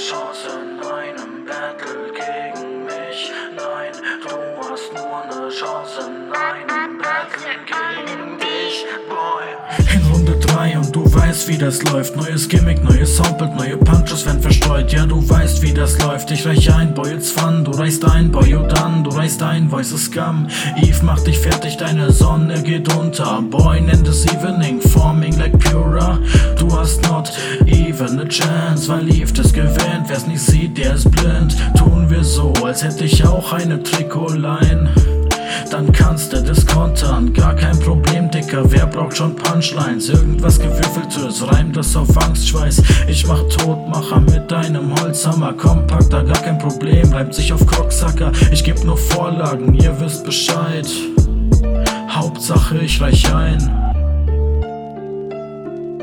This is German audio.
Chance in einem Battle gegen mich. Nein, du hast nur eine Chance in einem Battle gegen dich, Boy. In Runde 3 und du weißt, wie das läuft. Neues Gimmick, neues Soundbild, neue Punches werden verstreut. Ja, du weißt, wie das läuft. Ich reich ein, Boy, it's fun. Du reißt ein, Boy, you done. Du reißt ein, Voice is scum. Eve macht dich fertig, deine Sonne geht unter. Boy, nennt es Evening, forming like Pura. Du hast not even a chance, weil Eve das gewinnt. Wer's nicht sieht, der ist blind. Tun wir so, als hätte ich auch eine Trikotline. Dann kannst du das kontern, gar kein Problem, Dicker, wer braucht schon Punchlines? Irgendwas Gewürfeltes, reimt das auf Angstschweiß. Ich mach Todmacher mit deinem Holzhammer, kompakter, gar kein Problem, reimt sich auf Cocksucker. Ich geb nur Vorlagen, ihr wisst Bescheid, Hauptsache ich reich ein.